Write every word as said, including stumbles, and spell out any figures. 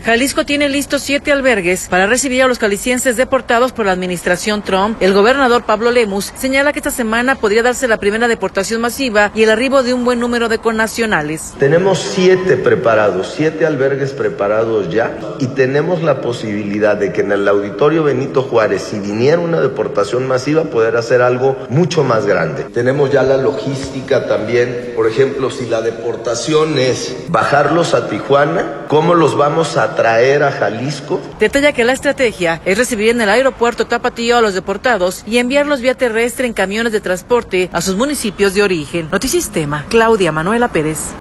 Jalisco tiene listos siete albergues para recibir a los jaliscienses deportados por la administración Trump. El gobernador Pablo Lemus señala que esta semana podría darse la primera deportación masiva y el arribo de un buen número de connacionales. Tenemos siete preparados, siete albergues preparados ya, y tenemos la posibilidad de que en el Auditorio Benito Juárez, si viniera una deportación masiva, poder hacer algo mucho más grande. Tenemos ya la logística también, por ejemplo, si la deportación es bajarlos a Tijuana, ¿cómo los vamos a traer a Jalisco? Detalla que la estrategia es recibir en el aeropuerto Tapatío a los deportados y enviarlos vía terrestre en camiones de transporte a sus municipios de origen. Notisistema, Claudia Manuela Pérez.